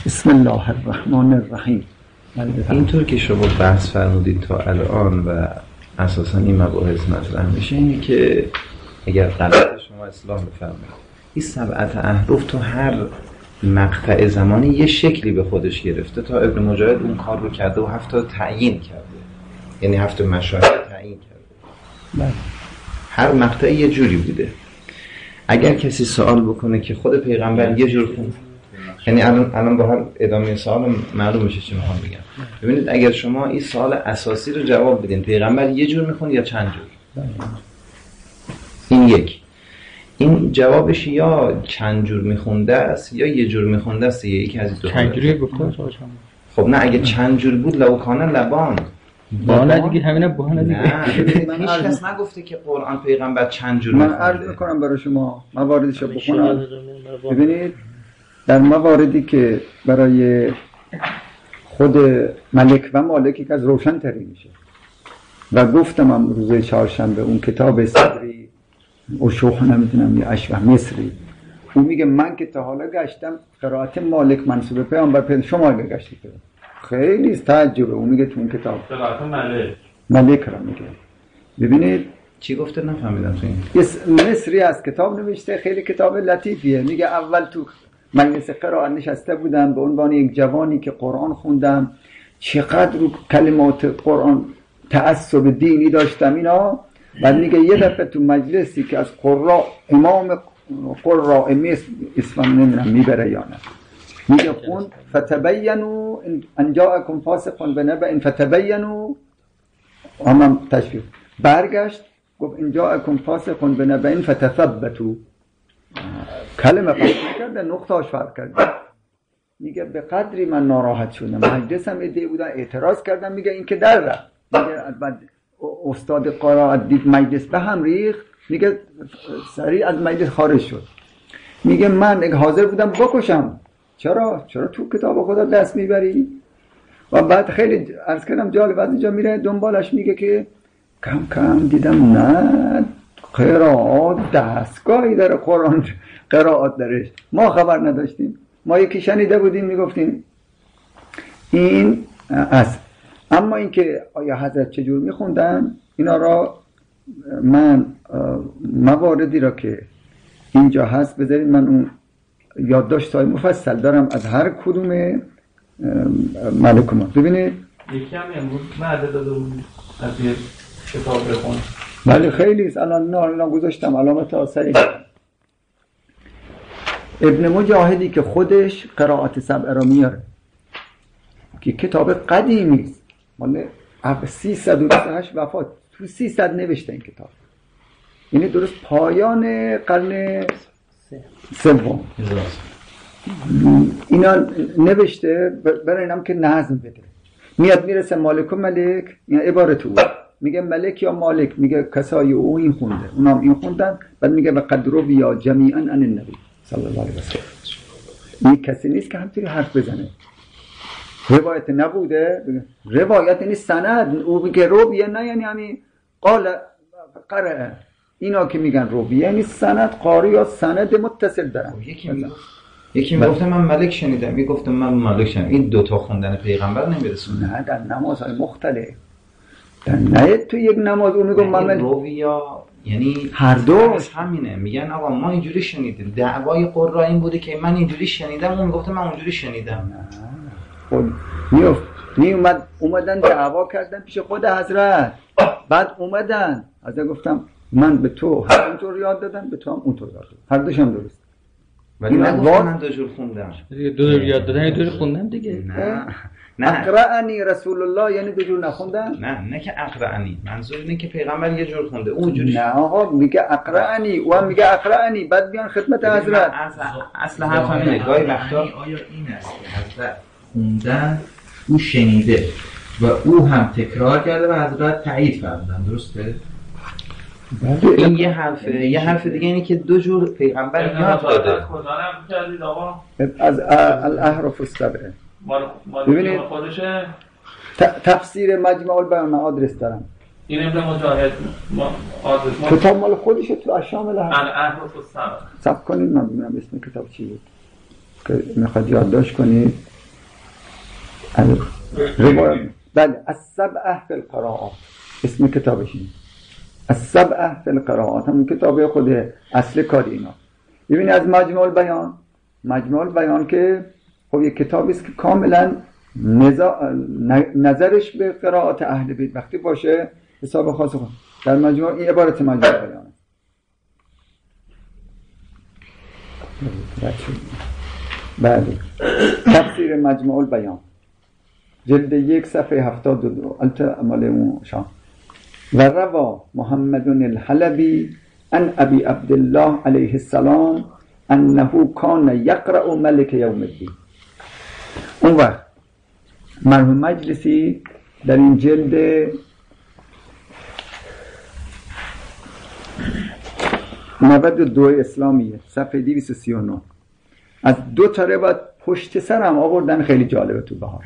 بسم الله الرحمن الرحیم. اینطور که شما بحث فرمودید تا الان و اساسا این مباحث مطرح میشه اینه که اگر غلط شما اصلاح بفرمایید، این 7 احرف تو هر مقطع زمانی یه شکلی به خودش گرفته تا ابن مجاهد اون کار رو کرده و 7 تعیین کرده، یعنی 7 مشاهد تعیین کرده. هر مقطع یه جوری بوده. اگر کسی سوال بکنه که خود پیغمبر یه جور خوند، یعنی الان با هم ادامه سوال معلوم میشه چی میخوام بگم. ببینید اگر شما این سوال اساسی رو جواب بدین پیغمبر یه جور میخوند یا چند جور، این یک، این جوابش یا چند جور میخونده است یا یه جور میخونده است، یکی از دو. چند جوری گفتم؟ خب نه، اگه چند جور بود لوکانه لبان بالا دیگه، همینه بهانه دیگه. نه هیچ کس نگفته که قرآن پیغمبر چند جور من عرض میکنم برای شما مواردش رو بخونم. ببینید در مواردی که برای خود ملک و مالک یک از روشن تری میشه و گفتم هم روز چهارشنبه اون کتاب صدری اشوخ نمیتونم یا اشوه مصری، اون میگه من که تا حالا گشتم قرائت مالک منصوب پیامبر شما گشتید، خیلی تعجبه. اون میگه تو اون کتاب قرائت ملک را میگه. ببینید چی گفته نفهمیدم. تو این مصری از کتاب نوشته، خیلی کتاب لطیفیه. میگه اول تو مجلس قرائت نشسته بودم به عنوان یک جوانی که قرآن خوندم، چقدر رو کلمات قرآن تعصب دینی داشتم اینا. بعد میگه یه دفعه تو مجلسی که از قراء امام قراء مصر اسمم نمیدونم میبره یا نه، میگه خون فتبینوا ان جاءکم فاسق بنبأ فتبینوا، هم تشبیه برگشت گفت ان جاءکم فاسق بنبأ فتثبتوا، کلمه فرق کرده، نقطه‌اش فرق کرده. میگه به قدری من ناراحت شدم، مجلسم ایده بودن اعتراض کردم، میگه این که در رفت. میگه بعد استاد قرائت دید مجلس به هم ریخت، میگه سریع از مجلس خارج شد. میگه من حاضر بودم بکشم، چرا تو کتاب خدا دست میبری؟ و بعد خیلی عرض کردم جالب، از اینجا میره دنبالش میگه که کم کم دیدم نه قرائت دستگاهی داره، قرآن قرائت درش ما خبر نداشتیم، ما یکی شنیده بودیم میگفتیم این است. اما اینکه آیا حضرت چجور میخوندن اینا را من مواردی را که اینجا هست بذارید من اون یادداشت‌های مفصل دارم از هر کدوم ملکوما. ببینید یکی هم امروز وعده داده بود از یه کتاب بخون. بله خیلی است، الان گذاشتم علامت آثری. ابن مجاهدی که خودش قرائت 7 را میاره که کتاب قدیمی است، مال 328 وفات، تو 300 نوشته این کتاب، یعنی درست پایان قرن سوم اینا نوشته برای اینم که نظم بده. میاد میرسه مالک و ملک، یعنی عبارت او میگه ملک یا مالک، میگه کسای او این خونده اونام این خوندن، بعد میگه به قدر رو بیا جمیعا عن النبی صلی الله علیه و سلم. این کسی نیست که همینطوری حرف بزنه، روایت نبوده، روایت یعنی سند. او میگه رویه نه یعنی همین قال قرأ، اینا که میگن رویه یعنی سند، قاری یا سند متصل دارن. یکی میگفته من ملک شنیدم، میگفتم من ملک شنیدم. این دوتا خوندن پیغمبر نمیرسونه. نه در نمازهای مختلف، در نه تو یک نماز اون میگم من رویا یعنی هر دو همینه. میگن آقا ما اینجوری شنیدیم، دعوای قرا این بوده که من اینجوری شنیدم، اون میگفته من اونجوری شنیدم. خود اومدن دعوا کردن پیش خود حضرت، بعد اومدن حضرت گفتم من به تو همونطور یاد دادم، به تو هم اونطور یاد دادم، هر دوشم درست. ولی من دو جور خوندم. دو جور یاد دادن، یه جور خوندم دیگه. نه اقرأنی رسول الله یعنی دو جور نخوندن؟ نه که اقرأنی، منظور اینه که پیغمبر یه جور خونده اون جوری. نه آقا میگه اقرأنی، او هم میگه اقرأنی، بعد بیان خدمت حضرت. اصل حرف همینه. گاهی وقتا آیا این است که حضرت خوندن او شنیده و او هم تکرار کرده و حضرت تایید فرمودن، درسته؟ این یه حرفه. یه حرف دیگه اینه که دو جور پیغمبر یاد داده. کجا نمی کردید آقا؟ از الاحرف السبعه. ببینید تفسیر مجمع البیان آدرس دارم. این ابن مجاهد آدرس کتاب مال خودشه تو اشامل الاحرف السبعه. صف کنید من ببینم اسم کتاب چی بود که میخواد یادداشت کنید. بله السبعه فی القراءات اسم کتابش اینه، السبعه فی القراءات، همون کتاب خود اصل کاری اینا. ببینید از مجموع البیان که خب یک کتابی است که کاملا نظرش به قرائات اهل بیت وقتی باشه حساب خاص خود در مجموع این عبارت مجموع البیان. بله تفسیر مجموع البیان جلد 1 صفحه 72 مال اون شام. و روا محمد الحلبی عن ابی عبدالله علیه السلام انه کان یقرأ ملک یوم الدین. اون وقت مرحوم مجلسی در این جلد 92 اسلامیه صفحه 239 از 2 تا روایت پشت سر هم آوردن، خیلی جالبه تو بهار.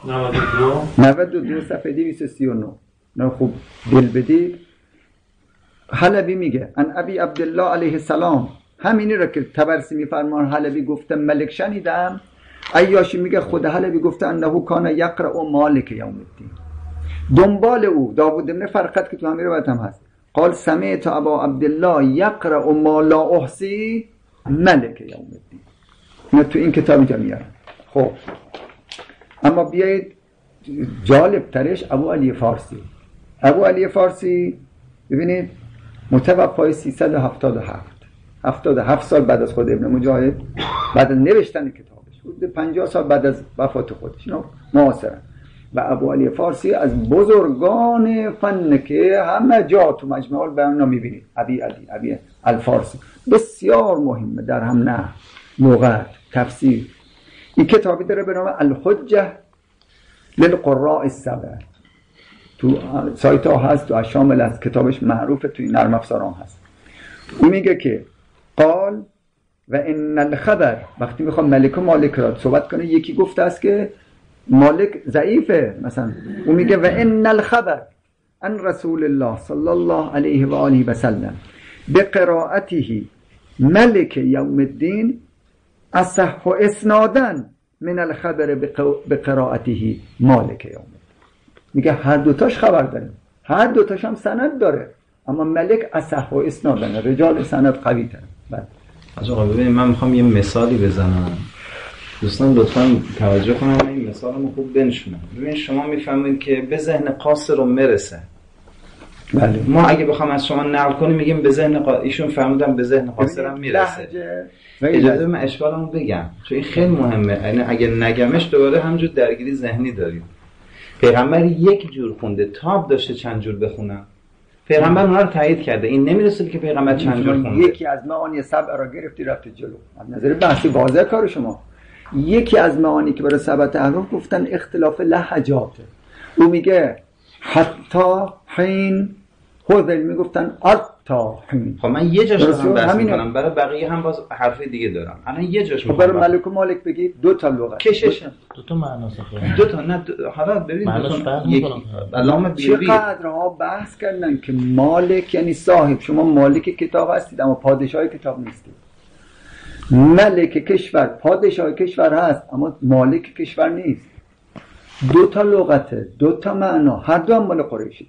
92 صفحه 239 نه خوب دل بدید. حلبی میگه ان ابی عبدالله علیه السلام، همینی را که طبرسی میفرمان حلبی گفته ملک شنیدم، عیاشی میگه خود حلبی گفته انه کان یقرأ مالک یوم الدین. دنبال او داوود بن فرقد که تو همین روایت هم هست قال سمعت ابا عبدالله یقرأ ما لا احصی ملک یوم الدین. اینا تو این کتاب اینجا میارن. خب اما بیایید جالب ترش ابو علی فارسی ببینید متوفای 377 سال بعد از خود ابن مجاهد، بعد از نوشتن کتابش، حدود 50 سال بعد از وفات خودش اینا معاصرن. و ابو علی فارسی از بزرگان فن که همه جا تو مجموع البیان میبینید. ابی الفارسی بسیار مهمه در هم نحو، لغت، تفسیر. این کتابی داره به نام الحجه للقراء السبع، تو سایت ها هست، تو شامل از کتابش معروفه، تو نرم افزار هم هست. اون میگه که قال و ان الخبر، وقتی میخوام ملک و مالک را صحبت کنه یکی گفته است که مالک ضعیفه مثلا، اون میگه و ان الخبر ان رسول الله صلی الله علیه و آله و سلم بقراءته ملک یوم الدین اصح اسنادا من الخبر بقراءته مالک یوم الدین. میگه هر دوتاش خبر داریم، هر دوتاش هم سند داره، اما ملک اصح اسنادا، رجال سند قوی تر. از آقا ببینید من میخوام یه مثالی بزنم، دوستان لطفاً توجه کنم من این مثالمو خوب بنشونم. ببین شما میفهمید که به ذهن قاصر میرسه. بله. ما اگه بخوام از شما نقل کنیم میگیم به ذهن ایشون فهمیدم به ذهن قاصرم میرسه. اجازه من اشکالمو بگم چون این خیلی مهمه، یعنی اگه نگمش دوباره همونجور درگیری ذهنی داریم. پیغمبر یک جور خونده، تاب داشته چند جور بخونم. پیغمبر اونها رو تایید کرده، این نمیرسه که پیغمبر چند جور خونده. یکی از معانی سبع را گرفتی رفت جلو. از نظر بحثی واضح کار شما. یکی از معانی که برای سبعت احرف گفتن اختلاف لهجاته. او میگه حتی حین، خودل میگفتن اتا حین. خب من یه جاش دارم بحث میکنم، برای بقیه هم باز حرف دیگه دارم. الان یه جاش میگم برای ملک و مالک بگید دو تا لغت کشش، دو تا معنا ساخته، دو تا نه حالا ببین یکی علامه بیبی چقدرها بحث کردن که مالک یعنی صاحب، شما مالک کتاب هستید اما پادشاه کتاب نیستید. ملک کشور پادشاه کشور هست اما مالک کشور نیست. دو تا لغته، دو تا معنا، هر دو هم مال قریشی.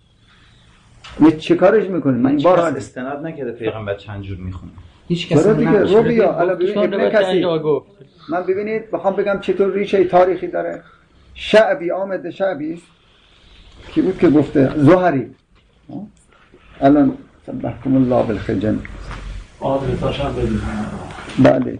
چه کارش میکنه؟ من این بار استناد نکرده پیغمبر چند جور میخونه، هیچ کس نمیشه. روبیا الان ببین ابن کثیر، من ببینید بخوام بگم چطور ریشه تاریخی داره. شعبی، آمد شعبی کی بود که گفته؟ زهری. الان سبحکم الله بالخجن آدرساش هم بدید. بله.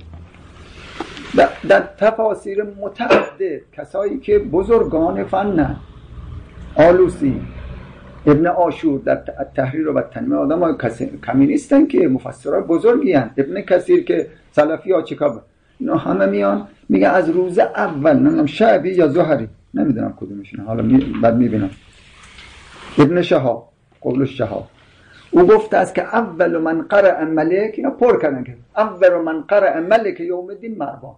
در تفاسیر متعدد کسایی که بزرگان فنن، آلوسی، ابن عاشور در تحریر و تنویر، آدم های کمی نیستن که مفسرهای بزرگی هستن. ابن کثیر که سلفی ها چکاب، اینا همه میان میگه از روز اول، نمیدونم شعبی یا زهری، نمیدونم کدومشونه، حالا بعد میبینم. ابن شهاب، قول الشهاب، او گفته است که اول من قرأ ملک، اینا پر کردن که اول من قرأ ملک یوم الدین مروان.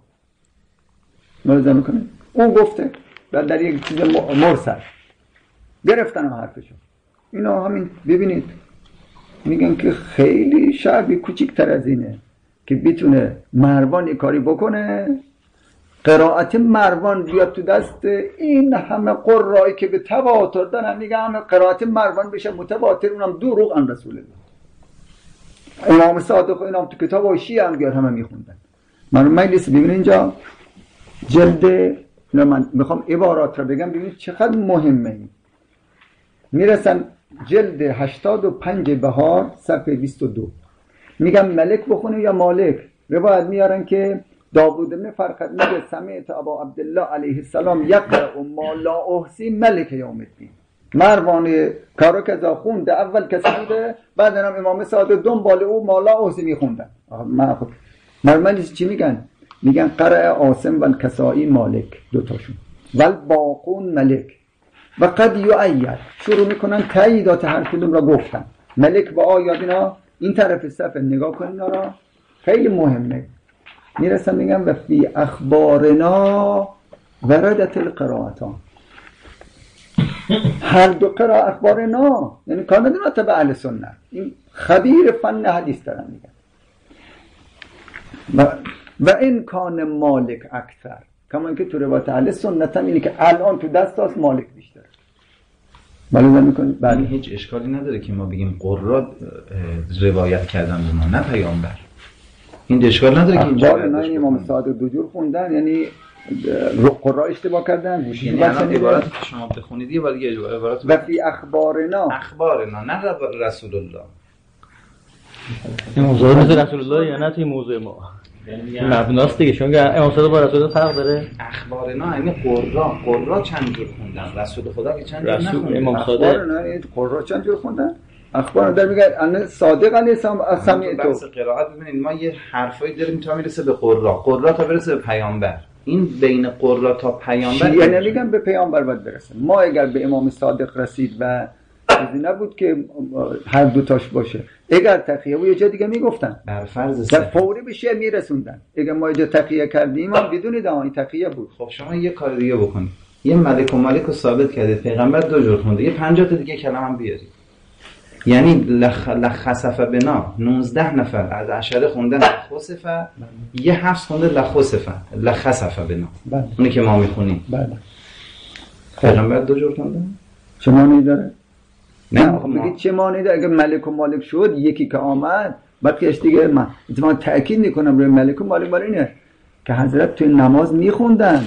ملاحظه میکنید؟ او گفته در یک چیز مرسل گرفتنم حرفشو. اینا همین ببینید میگن که خیلی شعبی کوچیک‌تر از اینه که بتونه مروان کاری بکنه، قرائت مروان بیاد تو دست این همه قرایی که به تواتر دارن، میگه همه قرائت مروان بشه متواتر، اونم دروغ عن رسول الله. امام صادق اینام تو کتاب شیعه هم بیاد همه میخوندن. من مجلس ببینید اینجا جلد، من میخوام عبارات رو بگم ببینید چقدر مهمه. میرسن جلد 85 بهار صفحه 22 میگم ملک بخونه یا مالک. روایت میارن که داوود بن فرقد میگه سمعت ابا عبدالله علیه السلام یقرأ ما لا احصی ملک یوم الدین. مروان کارو که خونده اول کسی بوده، بعد هم امام صادق دنبال او ما لا احصی میخوندن. من چی میگن؟ میگن قرأ عاصم و الکسائی مالک، دوتاشون، ول باقون ملک و قد یؤید. شروع میکنن تاییدات هر کدوم را گفتن. ملک با آیات اینا این طرف صفحه نگاه کنین را، خیلی مهمه. میرسن میگن و فی اخبارنا وردت القرائتان. هر دو قرائت اخبارنا یعنی کاملا تبع اهل سنت، این خبیر فن حدیث دارن میگن. و این کان مالک اکثر، کما اینکه تو روایت اهل سنت هم اینه که الان تو دست هاست مالک بیشتر. معلومه میکنی؟ بله. هیچ اشکالی نداره که ما بگیم قرآن روایت کردن به ما، نه پیامبر. این اشکال نداره که اینجا نه امام صادق دو جور خوندن، یعنی قرآن اشتباه کردن. یعنی الان عبارت که شما بخونید یه بار دیگه عبارت و فی اخبارنا نه رسول الله. این موضوع مثل رسول الله یا نه توی موضوع ما مبناست دیگه، چون امام صادق با رسول الله فرق داره. اخبارنا یعنی قرآن چند جور خوندن، رسول خدا که چند جور نخوندن. امام صادق اخبارنا قرآن چند جور خوندن؟ اخبار در میگه ان صادق علیه السلام سمعتو. بحث قرائت ببینید ما یه حرفایی داریم تا میرسه به قرآن تا برسه به پیامبر. این بین قرآن تا پیامبر یعنی نمیگم به پیامبر باید برسه. ما اگر به امام صادق رسید و چیزی نبود که هر دو تاش باشه، اگر تقیه بود یه جا دیگه میگفتن بر فرض در فوری بشه میرسوندن. اگر ما یه جا تقیه کردیم هم بدونید این تقیه بود. خب شما یه کار دیگه بکنید، یه ملک و مالک رو ثابت کردید پیغمبر دو جور خونده، یه 50 تا دیگه کلمه هم بیارید. یعنی لخسف بنا 19 نفر از عشره خوندن لخسف، یه حفظ خونده لخسف بنا. اونی که ما میخونیم. بله. پیغمبر دو جور خونده؟ چه معنی داره؟ نه بگید چه معنی داره؟ اگه ملک و مالک شد یکی که آمد بقیه‌اش دیگه من تأکید میکنم روی ملک و مالک اینه که حضرت توی نماز میخوندن،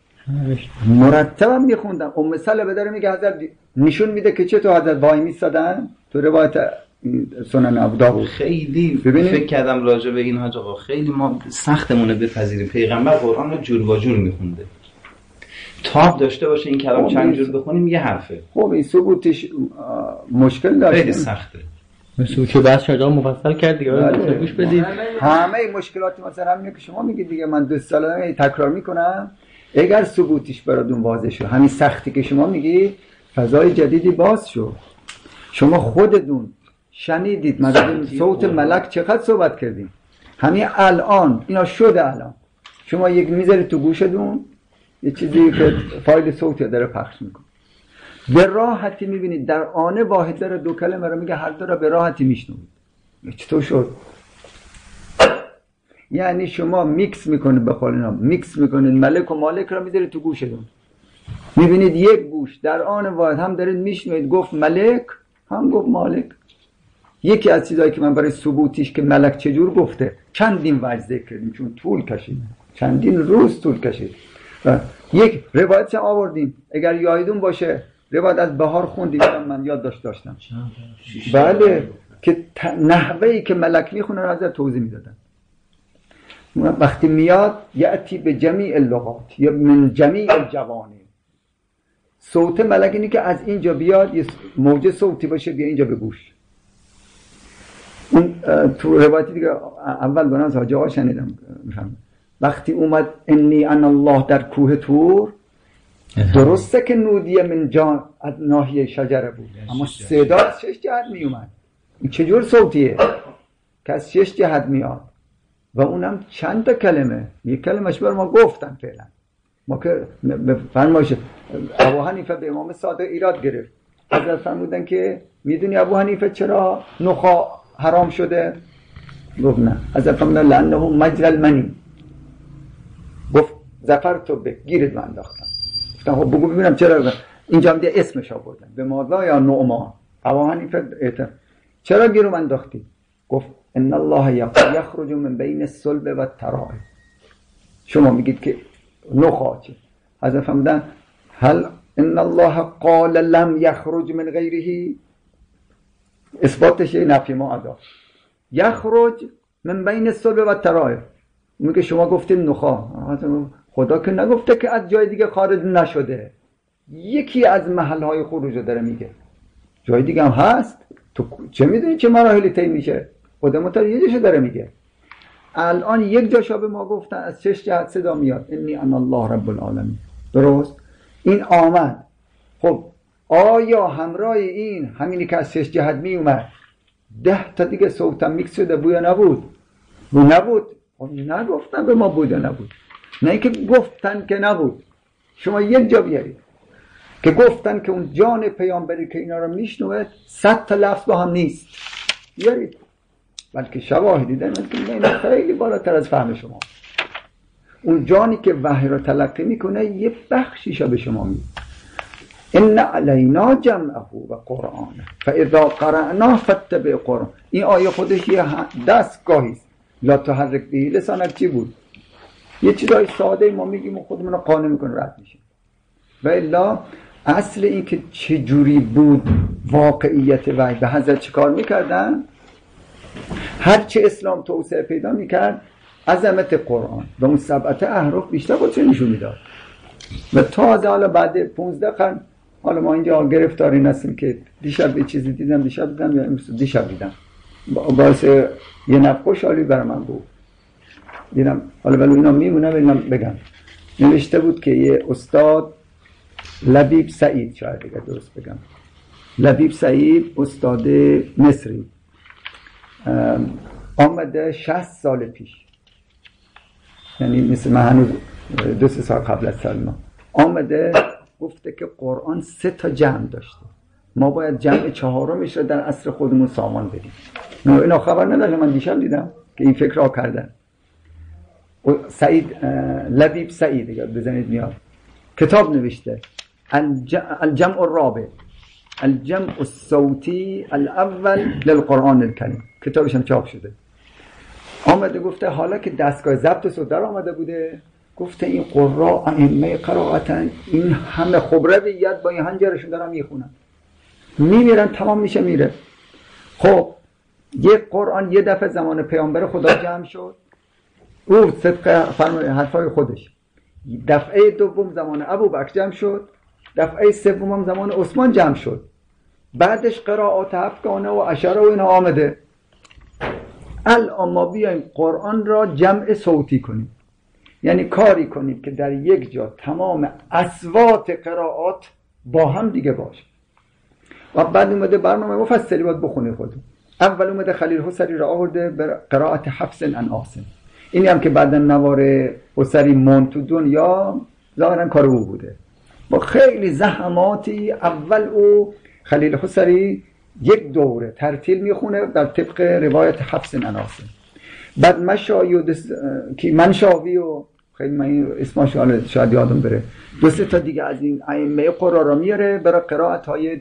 مرتب میخوندن. ام سلمه داره میگه حضرت نشون میده که چطور حضرت وای میسادن تو روایت سنن ابو داوود. خیلی فکر کردم راجع به این حاج آقا، خیلی ما سختمونه بپذیریم پیغمبر قرآن رو جور و جور میخونده. تاب داشته باشه این کلام چند جور بخونیم یه حرفه. خب این ثبوتش مشکل داره، خیلی سخته. مثل که بس شجاع مفصل کرد دیگه، گوش بدید. همه مشکلات مثلا همین که شما میگید دیگه، من 2 ساله تکرار میکنم. اگر ثبوتش براتون واضح شد، همین سختی که شما میگی فضای جدیدی باز شد. شما خودتون شنیدید مثلا صوت ملک چقدر صحبت کردیم، همین الان اینا شده. الان شما یک میذارید تو گوشتون یه چیزی که فایل صوتی داره پخش میکنه، به راحتی میبینید در آن واحد داره 2 کلمه رو میگه، هر دو رو به راحتی میشنوید. چطور شد؟ یعنی شما میکس میکنید، بخوال اینا میکس میکنید، ملک و مالک رو میذارید تو گوشتون، میبینید یک گوش در آن واحد هم دارید میشنوید گفت ملک هم گفت مالک. یکی از چیزایی که من برای ثبوتیش که ملک چجور گفته چندین وجه ذکر کردیم، چون طول کشید، چندین روز طول کشید. یک روایت هم آوردیم اگر یادتون باشه، روایت از بهار خوندیم، من یاد داشتم بله، که نحوهی که ملک میخونه رو از توضیح میدادن. وقتی میاد یأتی به جمیع اللغات یا من جمیع الجوانب، صوت ملک اینی که از اینجا بیاد یه موج صوتی باشه بیا اینجا به گوش. اون تو روایتی دیگه اول بنا از حاجی آقا شنیدم وقتی اومد انی انا الله در کوه طور، درسته که نودیه من جان از ناحیه شجره بود، اما صدا از 6 جهت می اومد. این چجور صوتیه که از 6 جهت میاد و اونم چند تا کلمه، یک کلمهش بر ما گفتن فعلا. ما که فرمایش ابو حنیفه به امام صادق ایراد گرفت، حضرت فرمودن که میدونی ابو حنیفه چرا نخا حرام شده؟ گفت نه. حضرت فرمودن لانه مجرى المنی. گفت ظفر تو به گیرت من انداختم. گفتم خب بگو ببینم چرا اینجا هم دیگه اسمش آوردن به ماذا یا نعمان ابو حنیفه چرا گیرو من انداختی؟ گفت ان الله یخرج من بین الصلب و الترائب. شما میگید که نخاچه حضرت فرمودن هل ان الله قال لم یخرج من غیره، اثباتش نفی ما ادا. یخرج من بین الصلب و الترائب میگه شما گفتید نخا، خدا که نگفته که از جای دیگه خارج نشده. یکی از محلهای خروج رو داره میگه، جای دیگه هم هست. تو چه میدونی چه مراحلی طی میشه؟ خدا متعال یه جاشو داره میگه. الان یک جاشو به ما گفتن از 6 جهت صدا میاد انی انا الله رب العالمین، درست؟ این آمد. خب آیا همراه این همینی که از 6 جهت می اومد 10 تا دیگه صوت هم میکس شده بود یا نبود؟ نبود. خب نگفتن به ما بود یا نبود، نه اینکه گفتن که نبود. شما یک جا بیارید که گفتن که اون جان پیامبری که اینا رو میشنوه 100 تا لفظ با هم نیست، بیارید. بلکه شواهدی دارن که این خیلی بالاتر از فهم شما. اون جانی که وحی رو تلقی میکنه یه بخشیشو به شما میده. ان علینا جمعه و قرآنه فاذا قرأناه فاتبع قرآن. این آیه خودش یه دستگاهی است. لا تحرک به لسانک چی بود؟ یه چیزای ساده ما میگیم و خودمون رو قانع میکنه رد میشه. و الا اصل این که چجوری بود واقعیت وحی، به حضرت چه کار میکردن؟ هرچه اسلام توسعه پیدا میکرد عظمت قرآن و اون 7 احرف بیشتر خودش نشون میداد. و تازه حالا بعد 15 قرن حالا ما اینجا گرفتاری نستیم که دیشب یه چیزی دیدم یا امروز دیشب دیدم باعث یه نفخوشحالی برای من بود. دیدم حالا ولی اینا میمونه اینا بگم. نوشته بود که یه استاد لبیب سعید، شاید دیگه درست بگم، لبیب سعید استاد مصری آمده 60 سال پیش، یعنی مثل من هنوز 2-3 سال قبل از سلمان آمده گفته که قرآن 3 تا جمع داشته، ما باید جمع 4مش رو در عصر خودمون سامان بدیم. اینا خبر نداشتم، من دیشب دیدم که این فکر را کردن. سعید لبیب سعید یاد بزنید میاد، کتاب نوشته الجمع الرابع الجمع الصوتی الاول للقرآن الکریم، کتابش هم چاپ شده. آمده گفته حالا که دستگاه ضبط صوت در آمده بوده، گفته این قراء ائمه قرائتن این همه خبرویت با این هنجرشون دارن میخونن میمیرن، تمام میشه میره. خب یک قرآن یه دفعه زمان پیامبر خدا جمع شد، او صدق فرمای حرفای خودش. دفعه دوم زمان ابوبکر جمع شد، دفعه سوم زمان عثمان جمع شد. بعدش قرائات 7 و عشره و اینا آمده. الان ما بیایم قرآن را جمع صوتی کنیم، یعنی کاری کنید که در یک جا تمام اصوات قرائات با هم دیگه باشه. و بعد اومده برنامه مفصلی باید بخونید خود. اول اومده خلیل حسری را آورده به قرائت حفص عن عاصم. اینی هم که بعدا نوار حسری مون تو دنیا ظاهرا کار او بوده. با خیلی زحماتی اول او خلیل حسری یک دوره ترتیل میخونه در طبق روایت حفص عن عاصم. بعد مشایی که منشاوی و خیلی من اسمش شاید یادم بره 2-3 تا دیگه از این ائمه قرآن را میاره برای قرائت های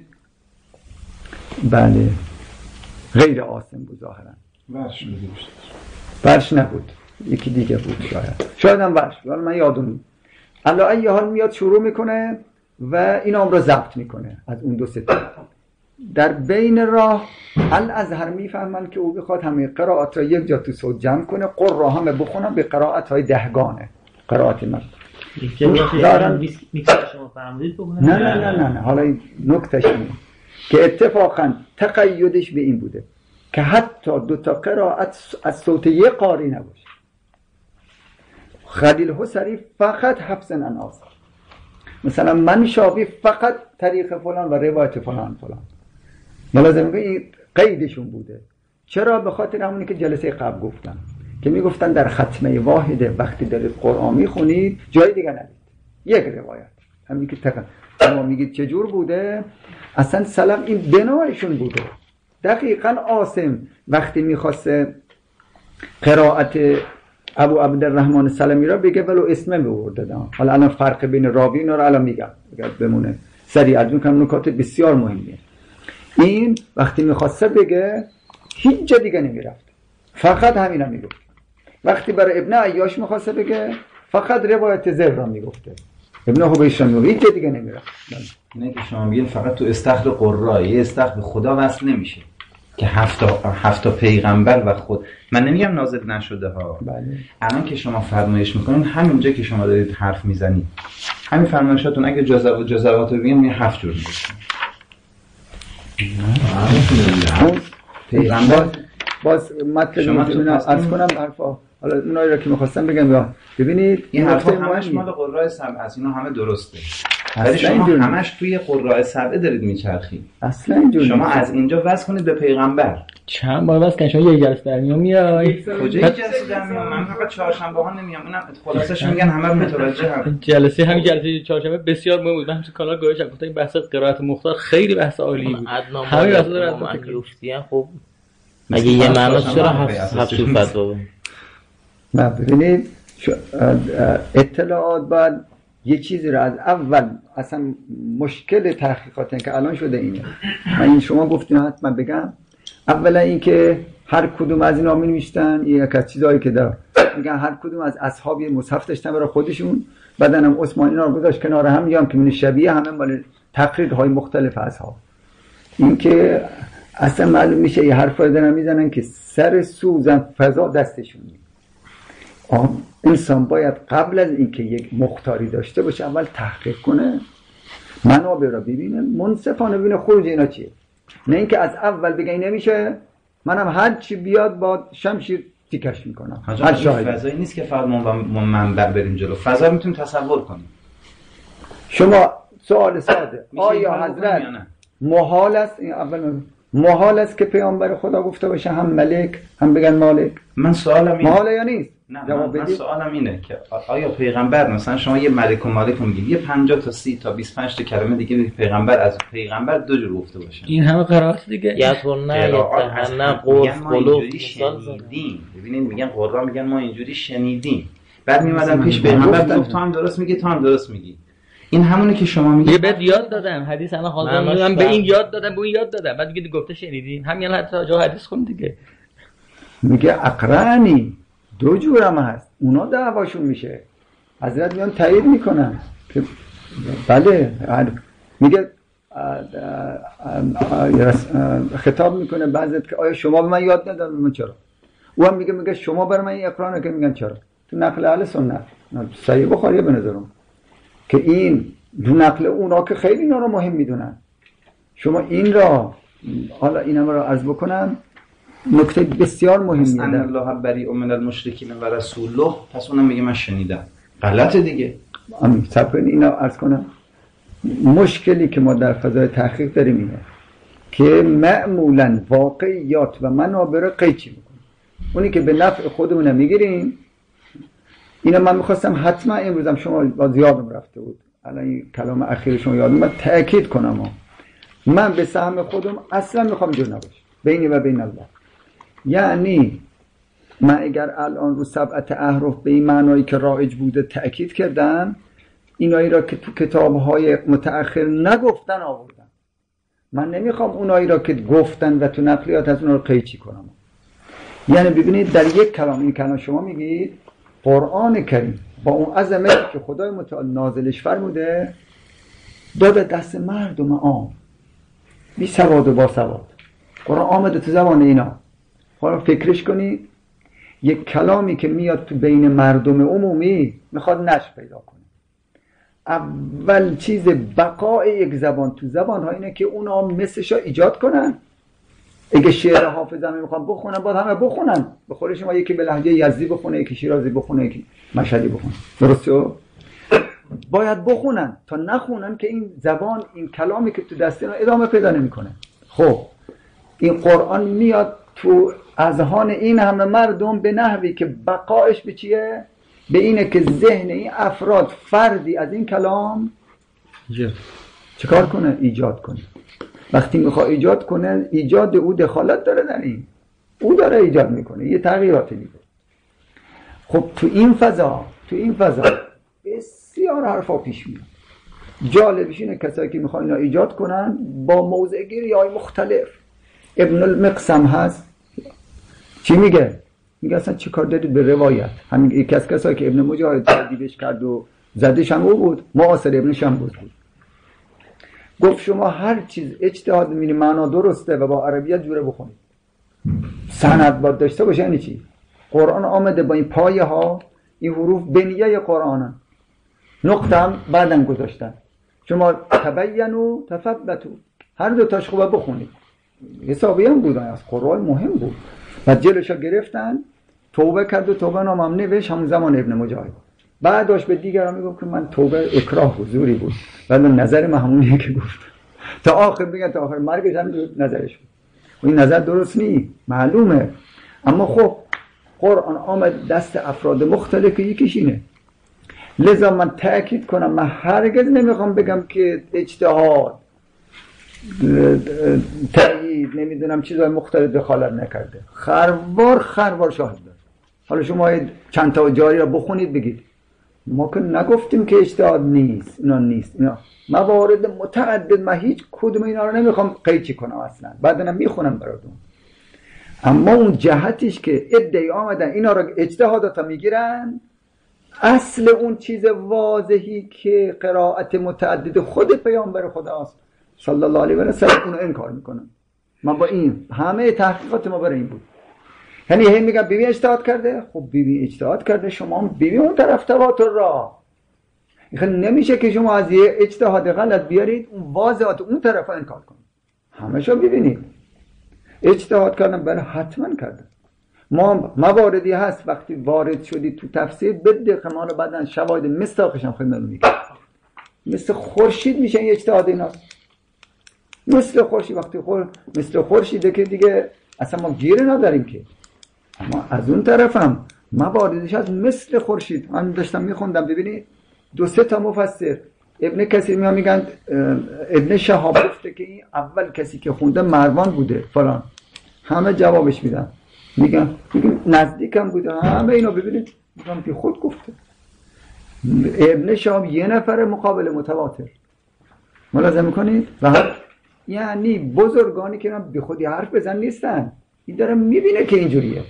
بله غیر عاصم بود. ظاهرا ورش نبود، یکی دیگه بود، شاید هم ورش، حالا من یادم نیست. علی ای حال میاد شروع میکنه و این رو ضبط میکنه از اون 2-3 تا. در بین راه الازهر میفهمن که او بخواد همه قرائات را یک جا تو صوت جمع کنه، قرآ همه بخونن به قرائت های دهگانه قرائت من دارن. شما فرمودید نه حالا این نکتهش اینه که اتفاقا تقیدش به این بوده که حتی 2 تا قرائت از صوت یک قاری نباشه. خلیل حسری فقط حفظ عن عاصم، مثلا منشاوی فقط طریق فلان و روایت فلان. ملازم این قیدشون بوده. چرا؟ به خاطر همونی که جلسه قبل گفتم که میگفتن در ختمه واحده وقتی دارید قرآن میخونید جای دیگه ندید، یک روایت. همین که شما میگید چجور بوده، اصلا سلف این بنایشون بوده. دقیقاً عاصم وقتی میخواسته قرائت ابو عبدالرحمن سلمی را بگه ولو اسمه بورده دام. حالا الان فرق بین راوی اینا رو الان میگم بمونه سریع از میکنم نکات بسیار مهمیه. این وقتی میخواسته بگه هیچ جا دیگه نمیرفت، فقط همینا میگفت. وقتی برای ابن عیاش میخواسته بگه فقط روایت زهر را میگفته، ابن حبیش را میگفت، هیچ جا دیگه نمیرفت. اینه که شما میگین فقط تو استخر قرا یه استخر به خدا وصل نمیشه که هفت پیغمبر و خود، من نمیگم نازل نشده ها. بله. الان که شما فرمایش میکنین همینجا که شما دارید حرف میزنید همین فرمایشاتون اگه جزوات رو بگیم یه 7 جور میشه. پیغمبر باز مطلب از کنم حرفا، حالا اونایی را که میخواستم بگم ببینید این حرفا همش مال قراء سبع است، اینا همه درسته، ولی شما همش توی قراء سبع دارید میچرخید. اصلا اینجوری شما از اینجا وصل کنید به پیغمبر. چند بار واسه شما یه جلسه در میام میای کجا یه جلسه در میام؟ من فقط چهارشنبه ها نمیام. اونم خلاصش میگن همه رو متوجه هم. جلسه همین جلسه چهارشنبه بسیار مهم بود. من تو کانال گوشم گفتم این بحث قرائت مختار خیلی بحث عالی بود. همین بحثا رو از یوفتیان خب اگه یه معنی چرا هفت فتوا نه ببینید اطلاعات باید یه چیزی رو از اول، اصلا مشکل تحقیقات که الان شده اینه. من این شما گفتین حتما بگم. اولا این که هر کدوم از اینا می‌نوشتن، یک از چیزایی که داره میگن هر کدوم از اصحاب مصحف داشتن برای خودشون، بعدن هم عثمانی اینا رو گذاشت کنار هم، میگم که من شبیه همه مال تقریرهای مختلف اصحاب. این که اصلا معلوم میشه یه حرفایی دارن میزنن که سر سوزن فضا دستشون میاد. انسان باید قبل از اینکه یک مختاری داشته باشه اول تحقیق کنه، منابع را ببینه، منصفانه ببینه خروج اینا چیه. نه اینکه از اول بگه این نمیشه، منم هر چی بیاد با شمشیر تیکش میکنم. هر فضایی نیست که فقط منبع بریم جلو، فضا میتونیم تصور کنیم. شما سوال ساده، آیا حضرت محال است، این اول محال است که پیامبر خدا گفته باشه هم ملک هم بگن مالک؟ من سوالم اینه محاله یا نیست؟ نه من سوالم اینه که آیا پیغمبر مثلا شما یه ملک و مالک رو میگید، یه 50 تا 30 تا 25 تا کلمه دیگه پیغمبر از پیغمبر دو جور گفته باشه، این همه قرائت دیگه یتهنه قرف قلوب شنیدیم. ببینید میگن قرآن میگن ما اینجوری شنیدیم، بعد میمدن پیش پیغمبر گفت تو هم درست میگی تو هم درست میگی. این همونه که شما میگید. یه بهت یاد دادم حدیث انا حاضر من به این یاد دادم به این یاد دادم، بعد دیگه گفته شنیدین همین حتی جا حدیث خون دیگه. میگه اقرانی دو جورم هست، اونا دعواشون میشه، حضرت میان تایید میکنن که بله. میگه خطاب میکنه بعضت که آیا شما به من یاد ندادن؟ من چرا؟ او هم میگه شما برای من این اقرانه، که میگن چرا؟ تو نقل اهل سنت صحیح بخاری به نظرم که این دو نقل اونا که خیلی اینا رو مهم میدونن. شما این را حالا اینم را عرض بکنم، نکته بسیار مهمیه. ان الله بریء من المشرکین و رسوله، پس اونم میگه من شنیدم. غلطه دیگه. صبر اینا عرض کنم. مشکلی که ما در فضای تحقیق داریم اینه که معمولا واقعیات و منابع رو قیچی میکنیم، اونی که به نفع خودمون میگیریم. اینا من میخواستم حتما امروزم شما باز یادم رفته بود، الان این کلام اخیر شما یادم من تأکید کنم من به سهم خودم اصلا میخوام جور نباشه بینی و بین الله. یعنی من اگر الان رو سبعت احرف به این معنایی که رایج بوده تأکید کردم، اینایی را که تو کتاب‌های متأخر نگفتن آوردن. من نمیخوام اونایی را که گفتن و تو نقلیات از اونها رو قیچی کنم. یعنی ببینید در یک کلام، این کلام شما میگید قرآن کریم با اون عظمتی که خدای متعال نازلش فرموده داده دست مردم عام، بی سواد و با سواد. قرآن آمده تو زبان اینا. حالا فکرش کنید، یک کلامی که میاد تو بین مردم عمومی میخواد نشر پیدا کنه. اول چیز بقای یک زبان تو زبان ها اینه که اونا مثلش ایجاد کنن. اگه شعر حافظ هم میخوان بخونن باید همه بخونن. به خود شما یکی به لهجه یزدی بخونه، یکی شیرازی بخونه، یکی مشهدی بخونه، درسته؟ باید بخونن. تا نخونن که این زبان، این کلامی که تو دست اینا ادامه پیدا نمیکنه. خب این قرآن میاد تو اذهان این همه مردم به نحوی که بقایش به چیه؟ به اینه که ذهن این افراد فردی از این کلام چیکار کنه؟ ایجاد کنه. وقتی میخواد ایجاد کنه، ایجاد او دخالت داره در این، او داره ایجاد میکنه، یه تغییراتی میده. خب تو این فضا بسیار حرفا پیش میاد. جالبش اینه کسایی که میخوان اینا ایجاد کنن با موضع گیری های مختلف. ابن المقسم هست، چی میگه اصلا چی کار دارید به روایت؟ همین یکی از کسایی که ابن مجاهد تردیدش کرد و زدش هم او بود، معاصر ابن شمبوز بود. گفت شما هر چیز اجتهاد می‌بینی معنا درسته و با عربیت جوره بخونید، سند باید داشته باشه. یعنی چی؟ قرآن آمده با این پایه ها، این حروف بنیه قرآنن، نقطه هم بعدن گذاشتن. شما تبینوا تثبتوا، هر دو تاش خوبه بخونید. حسابی هم بودن، از قرآن مهم بود. و جلوشا گرفتن، توبه کرد و توبه نام هم نوشت همون زمان ابن مجاهد. بعدش به دیگران میگم که من توبه اکراه بود، زوری بود. ولی نظر من همونیه که گفت. تا آخر بگن، تا آخر مرگش هم نظرش بود. و این نظر درست نیست، معلومه. اما خب قرآن آمد دست افراد مختلف، یکیش اینه. لذا من تأکید کنم، من هرگز نمیخوام بگم که اجتهاد تأیید نمیدونم چیزهای مختلف دخالت نکرده. خروار شاهد داره. حالا شما چند تا جاری را بخونید بگید ما که نگفتیم که اجتهاد نیست، اینا نیست، اینا موارد متعدد. من هیچ کدوم اینا رو نمیخوام قیچی کنم اصلا، بعدنم میخونم براتون. اما اون جهتش که ادعی آمدن اینا رو اجتهاداتا میگیرن، اصل اون چیز واضحی که قرائت متعدد خود پیامبر خداست صلی الله علیه و سلم، اونو انکار میکنن. من با این همه تحقیقات ما برای این بود. یعنی هم میگم بیبی اجتهاد کرده، خب بیبی اجتهاد کرده، شما هم بیبی اون طرف تواتر را. نمیشه که شما از یه اجتهاد غلط بیارید اون واضحات اون طرف رو انکار کنید. همه شو ببینید اجتهاد کردن برای حتما کردن. ما مواردی هست وقتی وارد شدید تو تفسیر به دقیقه ما رو بعدن شواهد مصداقش هم خدمتتون میگم. مثل خورشید میشه این اجتهاد ایناست. مثل خورشید، وقتی مثل خورشیده که دیگه اصلا ما گیره نداریم که. اما از اون طرف هم مواردش هست مثل خورشید. من داشتم میخوندم ببینید 2-3 تا مفسر، ابن کثیر میگن ابن شهاب گفته که این اول کسی که خونده مروان بوده فلان، همه جوابش میدن میگن نزدیکم بوده، همه اینو ببینید میگم که خود گفته. ابن شهاب یه نفر مقابل متواتر، ملاحظه میکنید؟ و یعنی بزرگانی که به خودی حرف بزن نیستن، این داره میبینه که اینجوریه.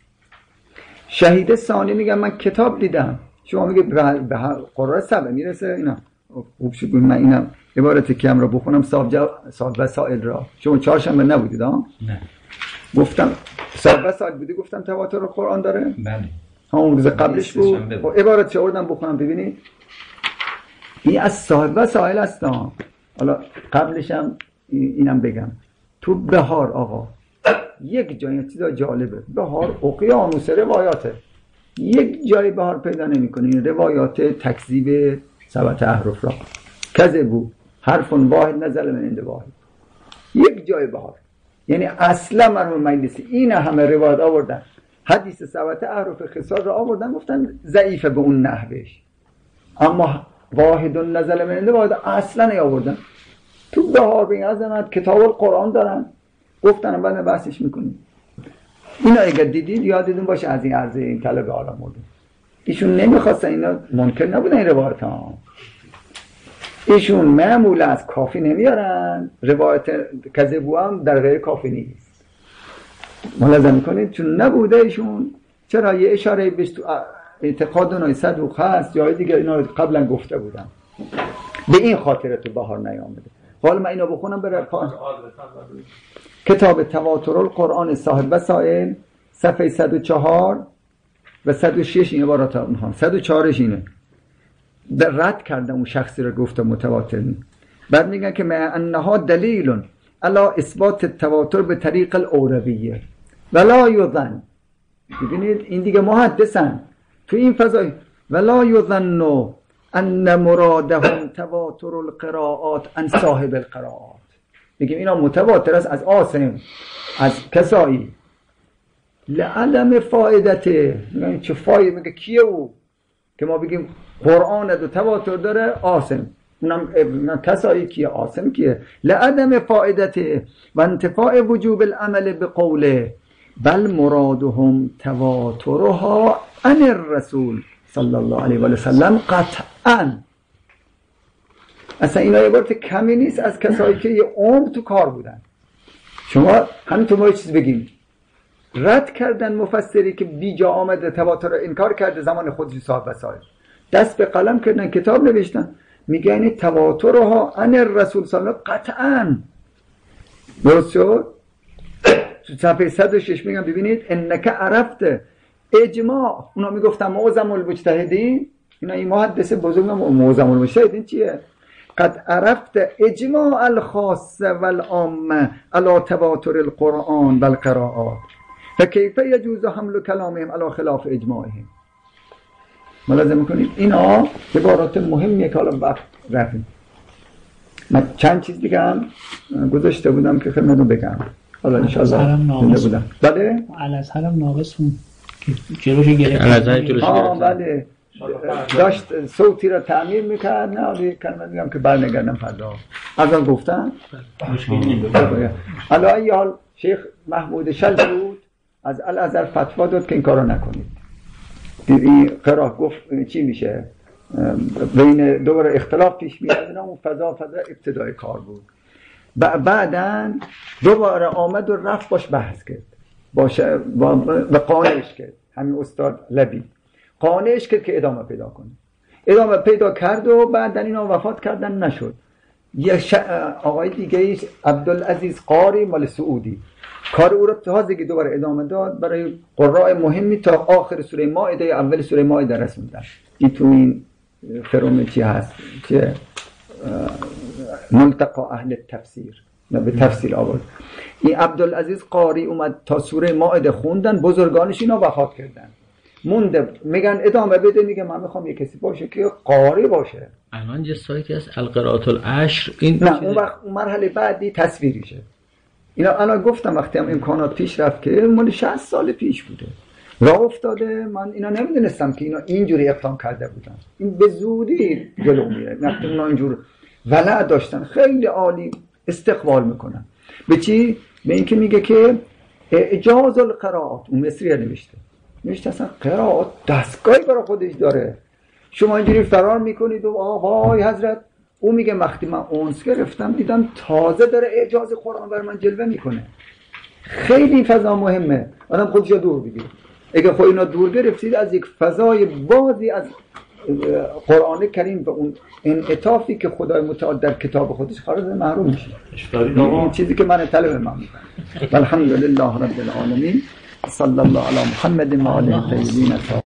شهید ثانی میگم من کتاب دیدم، شما میگه به قرار 7 میرسه اینا. خوب شد من اینم عبارت کم را بخونم، صاحب وسائل را. شما چهارشنبه نبودید ها؟ نه. گفتم صاحب وسائل بودی، گفتم تواتر قرآن داره؟ بله. همون روز قبلش بود. عبارت چه آوردم بخونم ببینید. این از صاحب وسائل است. حالا قبلش هم اینم بگم. تو بهار آقا یک جای چیزا جالبه، بهار اقیانوس روایاته، یک جای بهار پیدا نمی‌کنی روایات تکذیب 7 احرف را. کذبوا حرف واحد نزل من عند واحد، یک جای بهار. یعنی اصلا مرحوم مجلسی این همه روایت آوردن، حدیث 7 احرف خصال را آوردن، گفتن ضعیفه به اون نحوش، اما واحد نزل من عند واحد اصلا نیاوردن. تو بهار به عظمت کتاب القرآن دارن، گفتن بعد بحثش میکنیم. اینا اگر دیدید یادتون باشه از این عرضه این طلب عالم مورد ایشون نمیخواستن، اینا منکر نبودن این روایت ها. ایشون معمولا از کافی نمیارن، روایت کذبو هم در غیر کافی نیست. ملاحظه میکنید چون نبوده ایشون. چرا یه اشاره بهش تو اعتقاد اونای صدوق هست، جای دیگه اینا قبلا گفته بودن، به این خاطر تو بهار نیامده. حالا من اینو بخونم برای کتاب تواتر القرآن صاحب وسائل صفحه 104 و 106 این عبارات ها میخوام. 104ش اینه، در رد کردم اون شخصی رو گفته متواتر نیست. بعد میگن که مع انها دلیل علی اثبات التواتر به طریق الاورویه ولا یظن. ببینید این دیگه محدثن تو این فضای، ولا یظن ان مرادهم تواتر القراءات عن صاحب القراءات. میگیم اینا متواتر است از عاصم، از کسایی، لعدم فایدته. میگن چه فایده؟ میگه کیه او که ما بگیم قرآن دو تواتر داره؟ عاصم. اونم کسایی کیه؟ عاصم کیه؟ لعدم فایدته و انتفاع وجوب العمل بقوله بل مرادهم تواترها عن الرسول صلی الله علیه و سلم قطعا. اصلا اینا عبارت کمی نیست از کسایی که یه عمر تو کار بودن. شما همین تو ما یه چیز بگیم، رد کردن مفسری که بی جا آمده تواتر رو انکار کرده زمان خودش صاحب وسائل، دست به قلم کردن کتاب نوشتن میگن این تواترها عن الرسول صلی الله علیه و قطعا. درست شد؟ تو صفحه 106 میگم ببینید انک عرفت اجماع، اونا میگفتن معظم المجتهدین، اینا این محدث بزرگ معظم المجتهدین چیه؟ قد عرفت اجماع الخاص والعامه على تواتر القرآن والقراءات فكيف يجوز حمل كلامهم على خلاف اجماعهم. ملاحظه میکنید اینا عبارات مهمیه که حالا وقت رفتیم. من چند چیز دیگه هم گذاشته بودم که خدمتتون بگم، حالا ان شاء الله زنده بودم. بله الازهر هم ناقص اون که جلوش گرفت. الازهر جلوش گرفت. بله داشت صوتی را تعمیر میکرد. نه ولی کلمه میگم که برنگردم فردا از آن گفتم حالا ای حال شیخ محمود شلبود از الازهر فتوا داد که این کارو نکنید. این قرار گفت چی میشه بین دوباره اختلاف پیش میاد، اینا اون فضا ابتدای کار بود. بعداً دوباره آمد و رفت باش بحث کرد باشه و قانعش کرد. همین استاد لبی قانعش کرد که ادامه پیدا کنه. ادامه پیدا کرد و بعداً اینا وفات کردن نشد. یک آقای دیگه ایش عبدالعزیز قاری مال سعودی کار او را تازگی دوباره ادامه داد برای قراء مهمی تا آخر سوره مائده، اول سوره مائده رسوندن. این تو این فروم چی هست که ملتقا اهل تفسیر به تفسیر آورد. این عبدالعزیز قاری اومد تا سوره مائده خوندن، بزرگانش اینا وفات کردن مونده. میگن ادامه بده، میگه من میخوام یه کسی باشه که قاری باشه. الان یه سایتی هست القراءات العشر، این نه اون وقت اون مرحله بعدی تصویریشه. اینا الان گفتم وقتی هم امکانات پیش رفت که مال 60 سال پیش بوده راه افتاده. من اینا نمیدونستم که اینا اینجوری اقدام کرده بودن. این به زودی جلو میره. وقتی اونا اینجور ولع داشتن خیلی عالی استقبال میکنن. به چی؟ به اینکه میگه که اجاز القراءات، اون مصری نوشته اصلا قراءات دستگاهی برای خودش داره. شما اینجوری فرار میکنید و وای حضرت، او میگه وقتی من اونس گرفتم دیدم تازه داره اعجاز قرآن بر من جلوه میکنه. خیلی فضا مهمه، آدم خودش رو دور بگیره. اگه خود اینا دور گرفتید از یک فضای بازی از قرآن کریم و اون انعطافی که خدای متعال در کتاب خودش خارج محروم میشه. این چیزی که من طلب من میکنم. الحمدلله رب العالمین، صلی الله علی محمد و آله الطاهرین.